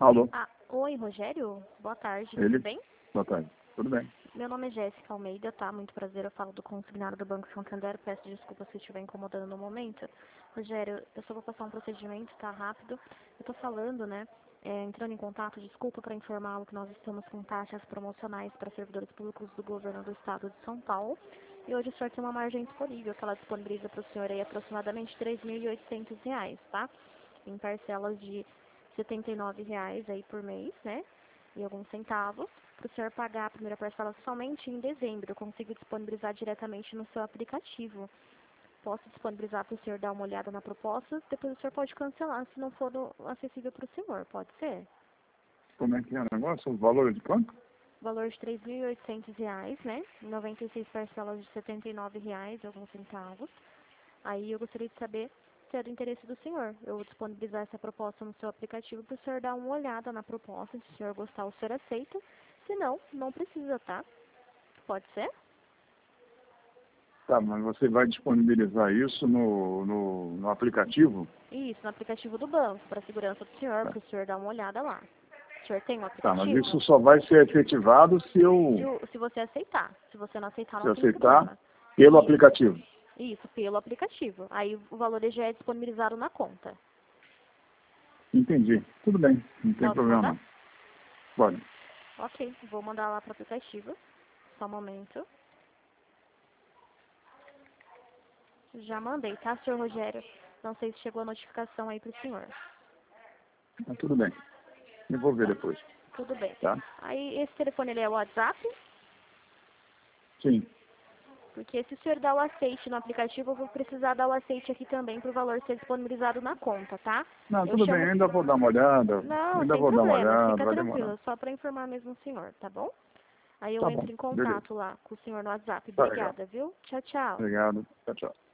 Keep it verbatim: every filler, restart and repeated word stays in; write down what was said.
Alô? Ah, oi, Rogério. Boa tarde, Ele? tudo bem? Boa tarde. Tudo bem? Meu nome é Jéssica Almeida, tá? Muito prazer, eu falo do consignado do Banco Santander. Peço desculpa se estiver incomodando no momento. Rogério, eu só vou passar um procedimento, tá? Rápido. Eu tô falando, né? É, entrando em contato, desculpa para informá-lo que nós estamos com taxas promocionais para servidores públicos do governo do estado de São Paulo. E hoje o senhor tem uma margem disponível que ela disponibiliza para o senhor aí aproximadamente três mil e oitocentos reais, tá? Em parcelas de setenta e nove reais aí por mês, né? E alguns centavos, para o senhor pagar a primeira parcela somente em dezembro. Eu consigo disponibilizar diretamente no seu aplicativo. Posso disponibilizar para o senhor dar uma olhada na proposta, depois o senhor pode cancelar se não for do- acessível para o senhor, pode ser? Como é que é o negócio? Os valores de quanto? Valor de três mil e oitocentos reais, né? noventa e seis parcelas de setenta e nove reais e alguns centavos. Aí eu gostaria de saber se é do interesse do senhor. Eu vou disponibilizar essa proposta no seu aplicativo para o senhor dar uma olhada na proposta. Se o senhor gostar, o senhor aceita. Se não, não precisa, tá? Pode ser? Tá, mas você vai disponibilizar isso no, no, no aplicativo? Isso, no aplicativo do banco, para a segurança do senhor, Tá. para o senhor dar uma olhada lá. O senhor tem um Tá, mas aplicativo? isso só vai ser efetivado se Se, eu, o- se você aceitar. Se você não aceitar, se não eu tem aceitar problema. pelo Isso, aplicativo. isso, pelo aplicativo. Aí o valor já é disponibilizado na conta. Entendi. Tudo bem, não tem Posso problema mandar? não. Pode. Ok, vou mandar lá para o aplicativo. Só um momento. Já mandei, tá, senhor Rogério? Não sei se chegou a notificação aí pro senhor. Mas tudo bem. Eu vou ver depois. Tudo bem. Tá? Aí, esse telefone, ele é o WhatsApp? Sim. Porque se o senhor dá o aceite no aplicativo, eu vou precisar dar o aceite aqui também para o valor ser disponibilizado na conta, tá? Não, Eu tudo bem, chamo... eu ainda vou dar uma olhada. Não, Ainda sem vou dar uma problema, olhada, fica vai demorar. tranquilo, só para informar mesmo o senhor, tá bom? Aí eu Tá bom, entro em beleza. contato lá com o senhor no WhatsApp. Tá legal. Obrigada, viu? Tchau, tchau. Obrigado. Tchau, tchau.